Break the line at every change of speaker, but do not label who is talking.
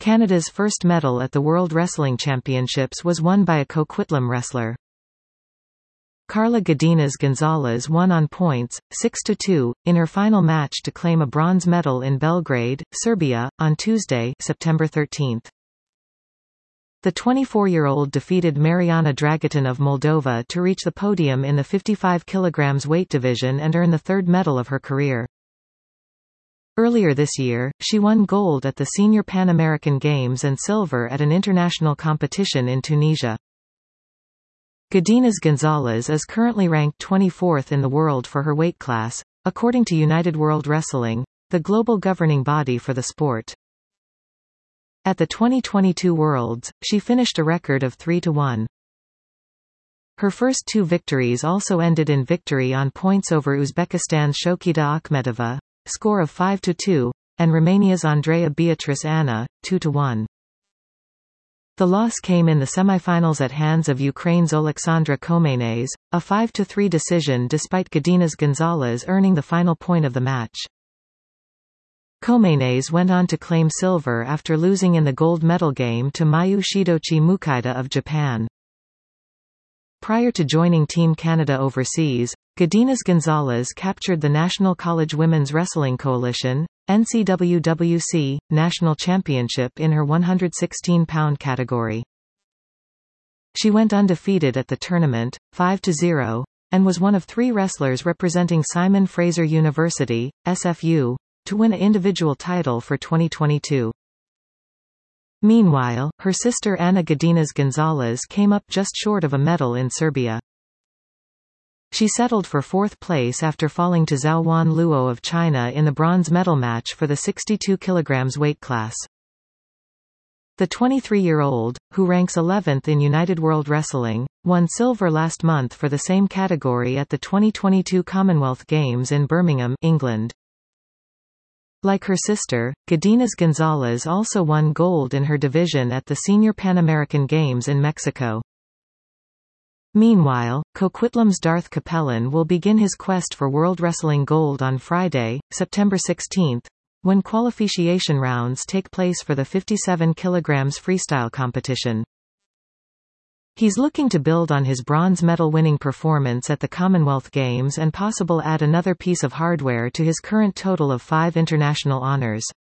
Canada's first medal at the World Wrestling Championships was won by a Coquitlam wrestler. Carla Godinez Gonzalez won on points, 6-2, in her final match to claim a bronze medal in Belgrade, Serbia, on Tuesday, September 13. The 24-year-old defeated Mariana Dragutin of Moldova to reach the podium in the 55 kg weight division and earn the third medal of her career. Earlier this year, she won gold at the Senior Pan American Games and silver at an international competition in Tunisia. Godinez Gonzalez is currently ranked 24th in the world for her weight class, according to United World Wrestling, the global governing body for the sport. At the 2022 Worlds, she finished a record of 3-1. Her first two victories also ended in victory on points over Uzbekistan's Shokita Akhmedova, score of 5-2, and Romania's Andrea Beatrice Anna, 2-1. The loss came in the semifinals at hands of Ukraine's Alexandra Khomeines, a 5-3 decision despite Godinez Gonzalez earning the final point of the match. Khomeines went on to claim silver after losing in the gold medal game to Mayu Shidochi Mukaida of Japan. Prior to joining Team Canada overseas, Godinez Gonzalez captured the National College Women's Wrestling Coalition (NCWWC) National Championship in her 116-pound category. She went undefeated at the tournament, 5-0, and was one of three wrestlers representing Simon Fraser University, SFU, to win an individual title for 2022. Meanwhile, her sister Anna Godinez Gonzalez came up just short of a medal in Serbia. She settled for fourth place after falling to Zhaowan Luo of China in the bronze medal match for the 62 kg weight class. The 23-year-old, who ranks 11th in United World Wrestling, won silver last month for the same category at the 2022 Commonwealth Games in Birmingham, England. Like her sister, Godinez Gonzalez also won gold in her division at the Senior Pan American Games in Mexico. Meanwhile, Coquitlam's Darth Capellan will begin his quest for World Wrestling gold on Friday, September 16, when qualification rounds take place for the 57 kg freestyle competition. He's looking to build on his bronze medal-winning performance at the Commonwealth Games and possibly add another piece of hardware to his current total of 5 international honors.